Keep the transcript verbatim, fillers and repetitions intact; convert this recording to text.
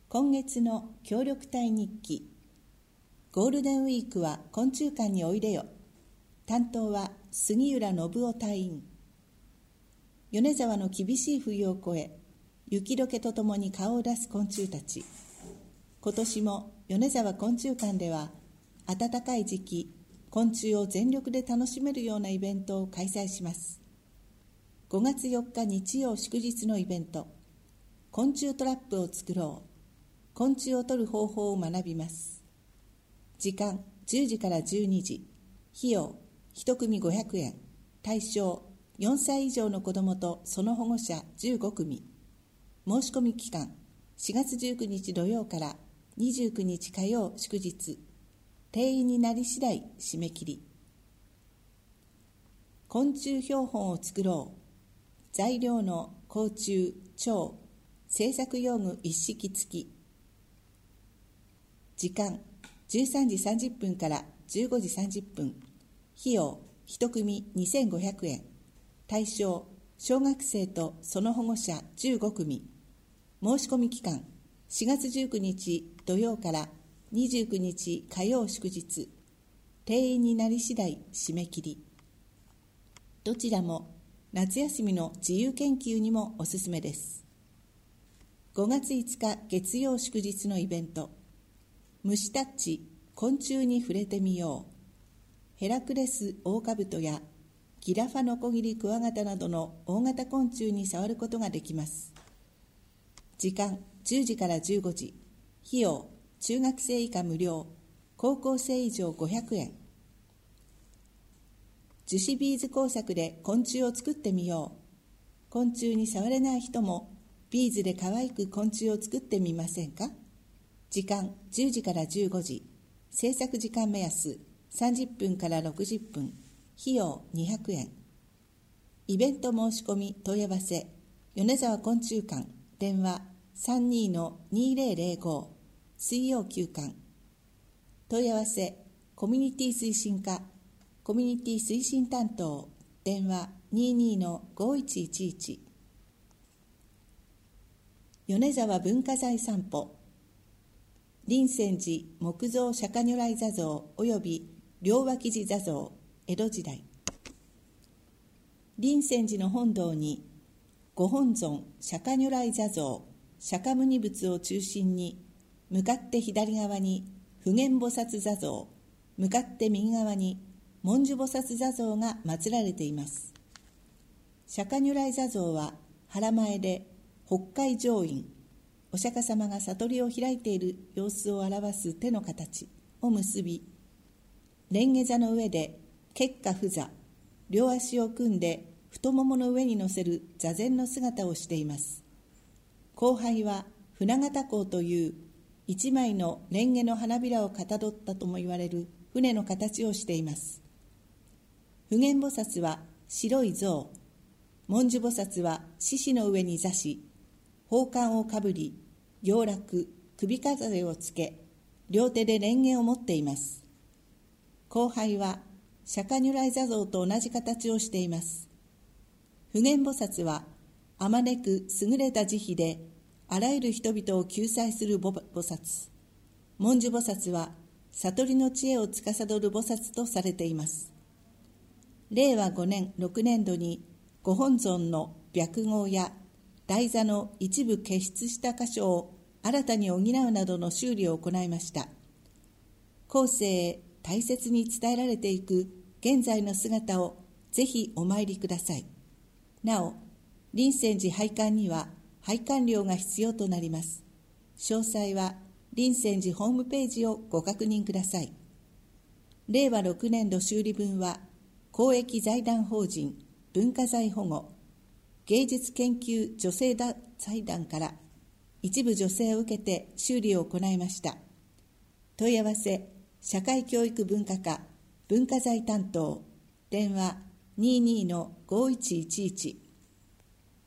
今月の協力隊日記。ゴールデンウィークは昆虫館においでよ。担当は杉浦信夫隊員。米沢の厳しい冬を越え、雪解けとともに顔を出す昆虫たち。今年も米沢昆虫館では、暖かい時期、昆虫を全力で楽しめるようなイベントを開催します。ごがつよっか日曜祝日のイベント、昆虫トラップを作ろう。昆虫を取る方法を学びます。時間じゅうじからじゅうにじ。費用いち組ごひゃくえん。対象よんさい以上の子どもとその保護者じゅうご組。申し込み期間しがつじゅうくにち土曜からにじゅうくにち火曜祝日。定員になり次第締め切り。昆虫標本を作ろう。材料の甲虫、蝶、製作用具一式付き。時間じゅうさんじさんじゅっぷんからじゅうごじさんじゅっぷん。費用いち組にせんごひゃくえん。対象小学生とその保護者じゅうご組。申し込み期間しがつじゅうくにち土曜からにじゅうくにち火曜祝日。定員になり次第締め切り。どちらも夏休みの自由研究にもおすすめです。ごがついつか月曜祝日のイベント、虫タッチ昆虫に触れてみよう。ヘラクレスオオカブトやギラファノコギリクワガタなどの大型昆虫に触ることができます。時間じゅうじからじゅうごじ。費用中学生以下無料、高校生以上ごひゃくえん。樹脂ビーズ工作で昆虫を作ってみよう。昆虫に触れない人もビーズで可愛く昆虫を作ってみませんか。時間じゅうじからじゅうごじ。制作時間目安さんじゅっぷんからろくじゅっぷん。費用にひゃくえん。イベント申し込み問い合わせ米沢昆虫館。電話 さんにーのにーぜろぜろご。水曜休館。問い合わせコミュニティ推進課。コミュニティ推進担当。電話 にーにーのごいちいちいち。米沢文化財散歩。林泉寺木造釈迦如来坐像及び両脇寺坐像、江戸時代。林泉寺の本堂にご本尊釈迦如来坐像、釈迦牟尼仏を中心に、向かって左側に普賢菩薩坐像、向かって右側に文殊菩薩坐像が祀られています。釈迦如来坐像は腹前で北海上院、お釈迦様が悟りを開いている様子を表す手の形を結び、蓮華座の上で結跏趺坐、両足を組んで太ももの上に乗せる座禅の姿をしています。光背は船形港という一枚の蓮華の花びらをかたどったとも言われる船の形をしています。普賢菩薩は白い象、文殊菩薩は獅子の上に座し、宝冠をかぶり、陽楽、首飾りをつけ、両手で蓮華を持っています。光背は釈迦如来坐像と同じ形をしています。普賢菩薩はあまねく優れた慈悲であらゆる人々を救済する菩薩、文殊菩薩は悟りの知恵を司る菩薩とされています。れいわごねんろくねんどにご本尊の白毫や台座の一部傑出した箇所を新たに補うなどの修理を行いました。後世へ大切に伝えられていく現在の姿をぜひお参りください。なお、林泉寺拝観には拝観料が必要となります。詳細は林泉寺ホームページをご確認ください。れいわろくねんど修理分は公益財団法人文化財保護芸術研究助成財団から一部助成を受けて修理を行いました。問い合わせ社会教育文化課文化財担当。電話 にーにーのごいちいちいち。